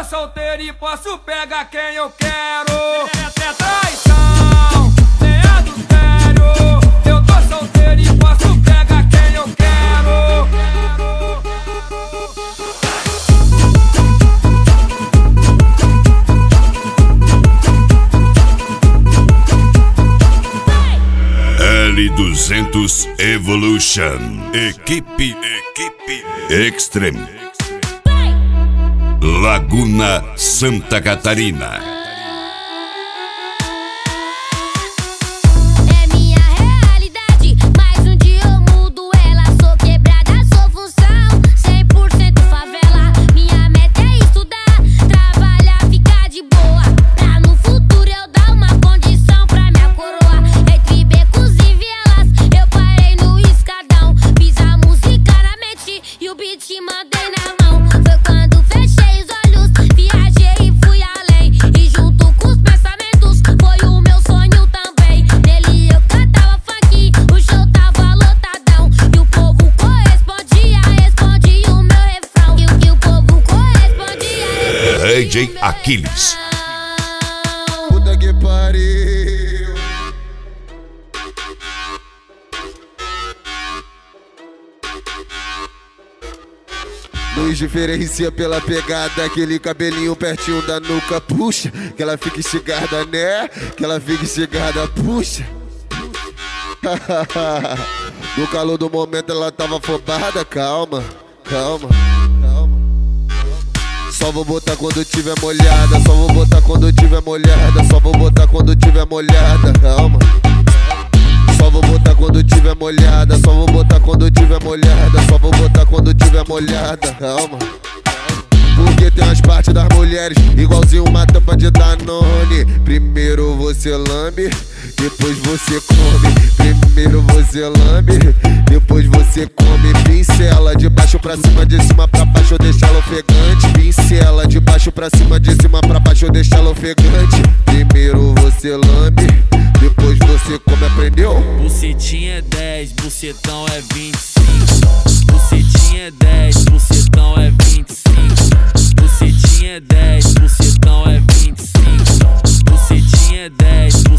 tô solteiro e posso pegar quem eu quero. É traição, nem adultério. Eu tô solteiro e posso pegar quem eu quero. L200 Evolution. Equipe Extreme. Laguna, Santa Catarina. DJ Aquiles. Puta que pariu. Nos diferencia pela pegada, aquele cabelinho pertinho da nuca, puxa, que ela fica esticada, né? Que ela fica esticada, puxa. No calor do momento ela tava afobada, calma, calma. Só vou botar quando tiver molhada, só vou botar quando tiver molhada, só vou botar quando tiver molhada, calma. Só vou botar quando tiver molhada, só vou botar quando tiver molhada, só vou botar quando tiver molhada, calma. Porque tem umas partes das mulheres igualzinho uma tampa de Danone. Primeiro você lambe, depois você come. Primeiro você lambe, depois você come. Pincela de baixo pra cima pra baixo, deixa ela ofegante. Pincela de baixo pra cima pra baixo, deixa ela ofegante. Primeiro você lambe, depois você come, aprendeu? Bucetinha é 10, bucetão é 25. Bucetinha é 10, bucetão é 25. Bucetinha é 10, bucetão é 25. Bucetinha é 10,